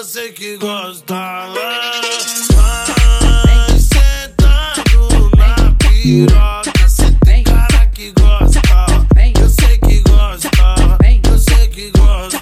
eu sei que gosta. Vai sentando na piroca, cê tem cara que gosta. Eu sei que gosta, eu sei que gosta.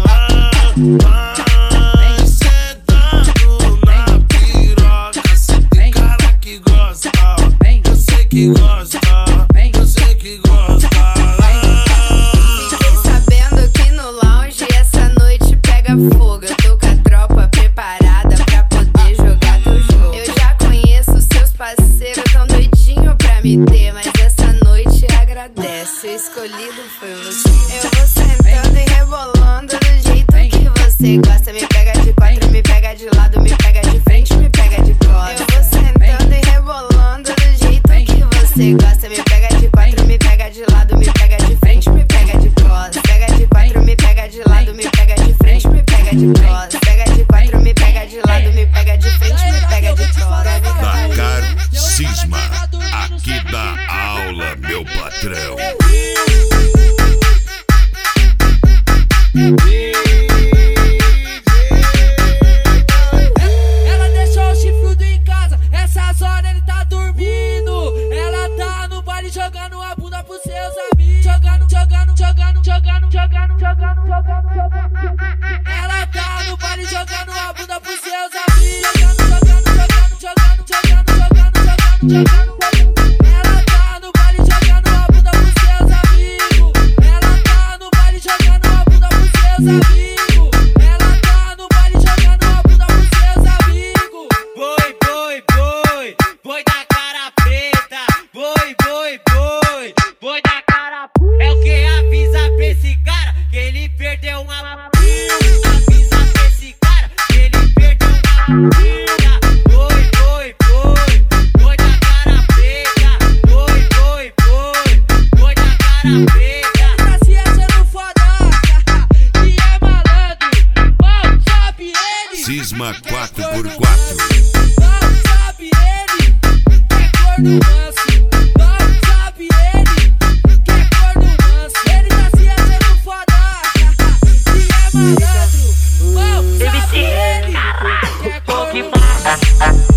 Vai sentando na piroca, cê tem cara que gosta. Eu sei que gosta, eu sei que gosta. Fiquei sabendo que no lounge essa noite pega fogo. Eu tô com a tropa preparada pra poder jogar teu jogo. Eu já conheço seus parceiros, tão doidinho pra me ter, mas essa noite agradece, o escolhido foi você. Eu vou sentando e rebolando do jeito que você gosta. Me pega de quatro, me pega de lado, me pega de frente, me pega de costas. Eu vou sentando e rebolando do jeito que você gosta. Me pega de quatro, me pega de lado, me pega de frente, me pega de costas. Pega de quatro, me pega de lado, me pega de frente, me pega de costas. Pega de quatro, me pega de lado, me pega de frente, me pega de costas. Dakar Cisma, aqui dá aula, meu patrão. Ela deixou o chifrudo em casa, essas horas ele tá dormindo. Ela tá no baile jogando a bunda pros seus amigos. Jogando. Ela tá no baile jogando a bunda pros seus amigos. Jogando. Ela tá no baile jogando a bunda pros seus amigos. Ela tá no baile jogando a bunda pros seus amigos. Ela tá no baile jogando a bunda pros seus amigos. Boi da cara preta. Boi da cara preta. É o que avisa pra esse cara que ele perdeu uma avisa pra esse cara que ele perdeu uma vida. Boi da cara preta. Boi da cara preta. Tá se achando foda, que é malandro. Mal sabe ele. Cisma 4x4. Mal sabe ele, que é corno manso. Mal sabe ele, que é corno manso. Ele tá se achando foda, que é malandro. Mal sabe ele, que é corno manso.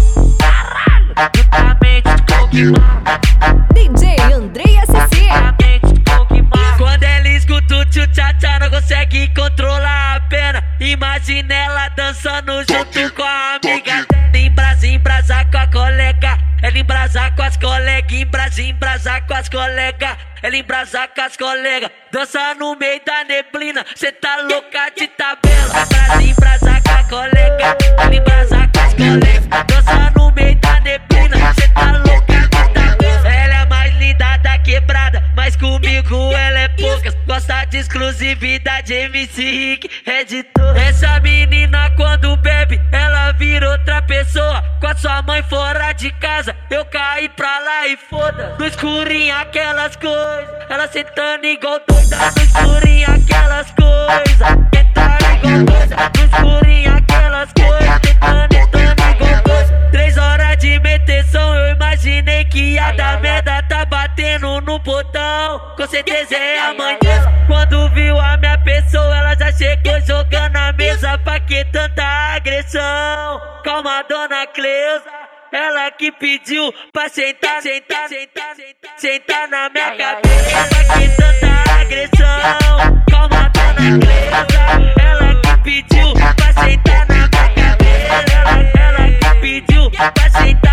DJ Andrei SC. Quando ela escuta o tchu-tcha-tcha, não consegue controlar a pena. Imagina ela dançando junto com a amiga. Embrasar com a colega. Ela embrasar com as colegas. Embrasar com as colegas. Ela embrasar com as colegas. Dança no meio da neblina, cê tá louca de tabela. Embrasar com a colega. Ela embrasar com as colegas. Dança no meio da neblina, cê tá louca de tabela. Ela é mais linda da quebrada, mas comigo ela é poucas. Gosta de exclusividade, MC Rick, editor. Essa menina quando bebe, ela vira outra pessoa. Com a sua mãe fora de casa, eu caí pra lá e foda. No escurinho aquelas coisas, ela sentando igual doida. No escurinho aquelas coisas, sentando igual doida. No escurinho aquelas coisas, sentando igual doida. 3 horas de meteção, eu imaginei que ia dar merda. Tá batendo no portão, com certeza é a mãe dela. Quando viu a minha pessoa, ela já chegou jogando a mesa. Pra que tanta agressão? Calma, dona Cleusa, ela que pediu pra sentar na minha cabeça. Pra que tanta agressão? Calma, dona Cleusa, ela que pediu pra sentar na minha cabeça. Ela que pediu pra sentar